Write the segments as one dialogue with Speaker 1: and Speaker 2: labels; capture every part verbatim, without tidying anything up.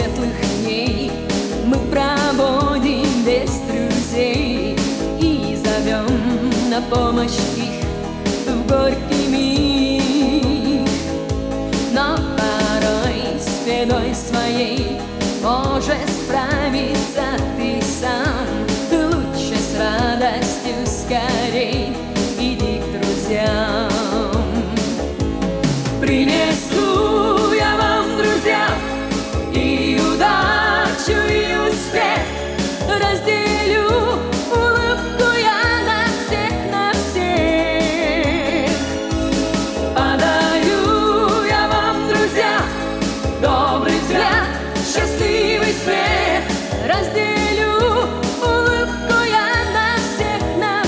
Speaker 1: светлых дней мы проводим без друзей и зовем на помощь их в горький миг. Но порой с бедой своей может справиться ты сам. Лучше с радостью скорей иди к друзьям. Принесу я вам, друзья, и удачу, и успех. Разделю улыбку я на всех, на всех. Подарю я вам, друзья, добрый взгляд, счастливый смех. Разделю улыбку я на всех, на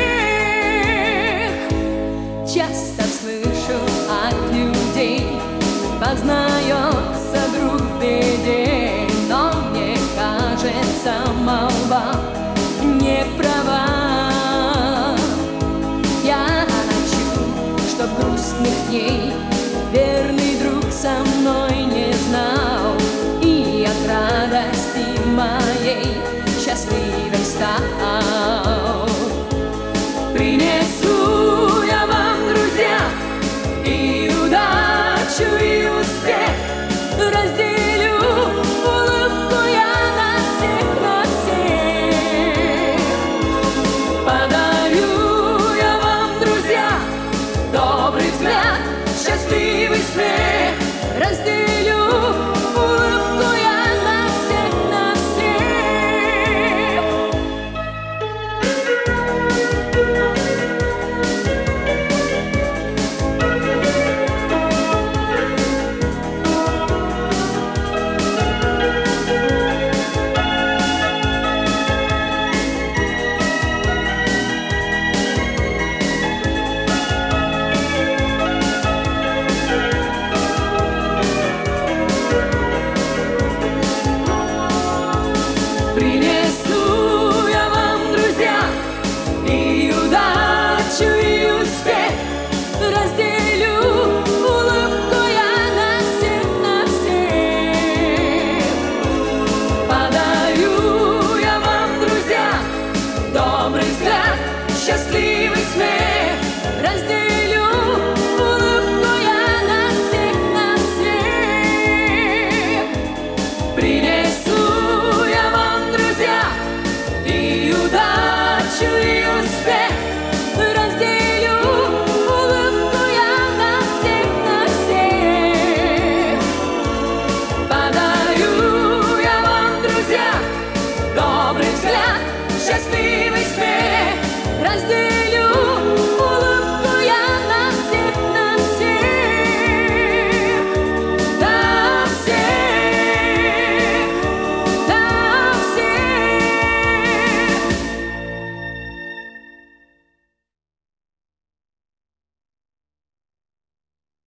Speaker 1: всех. Часто слышу от людей: познается друг в беде. Но мне кажется, молва не права. Я хочу, чтоб грустных дней